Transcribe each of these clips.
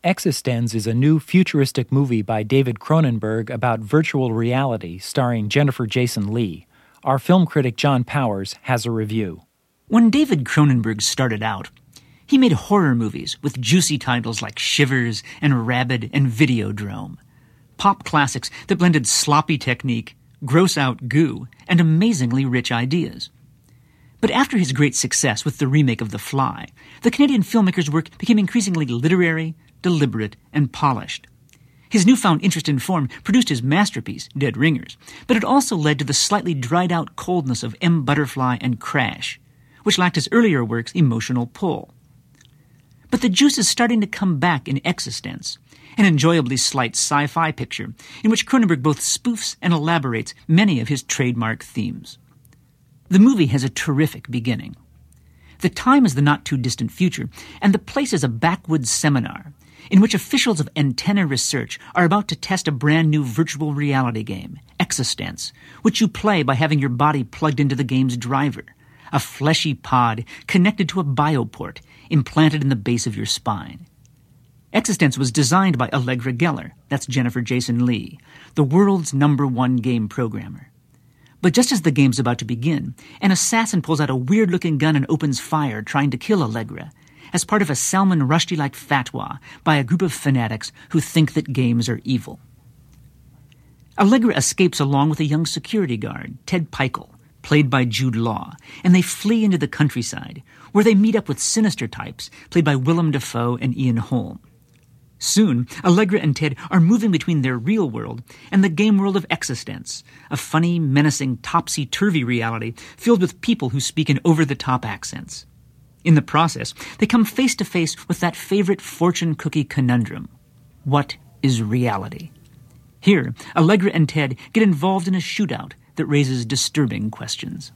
Existenz is a new futuristic movie by David Cronenberg about virtual reality starring Jennifer Jason Leigh. Our film critic John Powers has a review. When David Cronenberg started out, he made horror movies with juicy titles like Shivers and Rabid and Videodrome. Pop classics that blended sloppy technique, gross-out goo, and amazingly rich ideas. But after his great success with the remake of The Fly, the Canadian filmmaker's work became increasingly literary, deliberate, and polished. His newfound interest in form produced his masterpiece, Dead Ringers, but it also led to the slightly dried-out coldness of M. Butterfly and Crash, which lacked his earlier work's emotional pull. But the juice is starting to come back in Existenz, an enjoyably slight sci-fi picture in which Cronenberg both spoofs and elaborates many of his trademark themes. The movie has a terrific beginning. The time is the not-too-distant future, and the place is a backwoods seminar in which officials of Antenna Research are about to test a brand-new virtual reality game, Existenz, which you play by having your body plugged into the game's driver, a fleshy pod connected to a bioport implanted in the base of your spine. Existenz was designed by Allegra Geller, that's Jennifer Jason Leigh, the world's #1 game programmer. But just as the game's about to begin, an assassin pulls out a weird-looking gun and opens fire trying to kill Allegra, as part of a Salman Rushdie-like fatwa by a group of fanatics who think that games are evil. Allegra escapes along with a young security guard, Ted Peichel, played by Jude Law, and they flee into the countryside, where they meet up with sinister types, played by Willem Dafoe and Ian Holm. Soon, Allegra and Ted are moving between their real world and the game world of Existenz, a funny, menacing, topsy-turvy reality filled with people who speak in over-the-top accents. In the process, they come face-to-face with that favorite fortune cookie conundrum. What is reality? Here, Allegra and Ted get involved in a shootout that raises disturbing questions.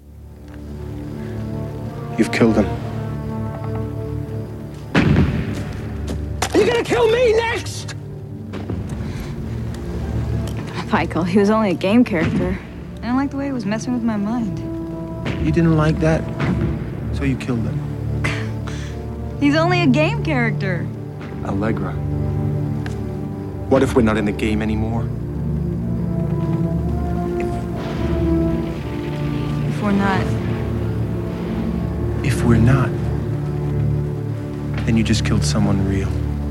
You've killed him. You're gonna kill me next! Michael, he was only a game character. I didn't like the way he was messing with my mind. You didn't like that, so you killed him. He's only a game character. Allegra. What if we're not in the game anymore? If we're not... If we're not, then you just killed someone real.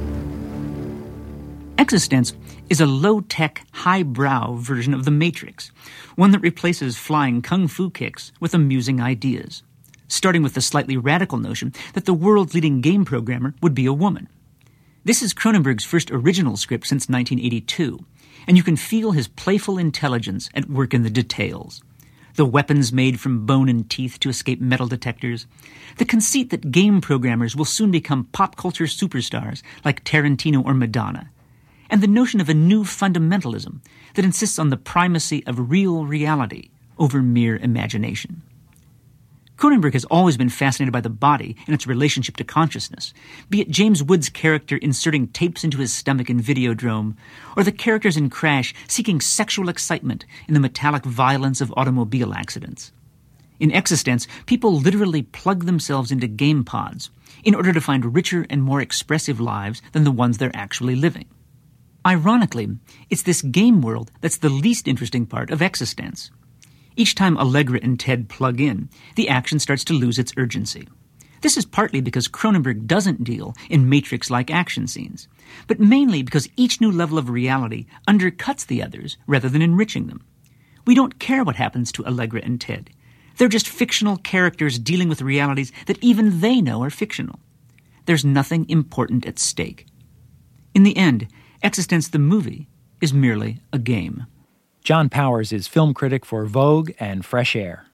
Existenz is a low-tech, high-brow version of The Matrix, one that replaces flying kung fu kicks with amusing ideas, starting with the slightly radical notion that the world's leading game programmer would be a woman. This is Cronenberg's first original script since 1982, and you can feel his playful intelligence at work in the details. The weapons made from bone and teeth to escape metal detectors, the conceit that game programmers will soon become pop culture superstars like Tarantino or Madonna, and the notion of a new fundamentalism that insists on the primacy of real reality over mere imagination. Cronenberg has always been fascinated by the body and its relationship to consciousness, be it James Woods' character inserting tapes into his stomach in Videodrome, or the characters in Crash seeking sexual excitement in the metallic violence of automobile accidents. In Existenz, people literally plug themselves into game pods in order to find richer and more expressive lives than the ones they're actually living. Ironically, it's this game world that's the least interesting part of Existenz. Each time Allegra and Ted plug in, the action starts to lose its urgency. This is partly because Cronenberg doesn't deal in Matrix-like action scenes, but mainly because each new level of reality undercuts the others rather than enriching them. We don't care what happens to Allegra and Ted. They're just fictional characters dealing with realities that even they know are fictional. There's nothing important at stake. In the end, Existenz the movie is merely a game. John Powers is film critic for Vogue and Fresh Air.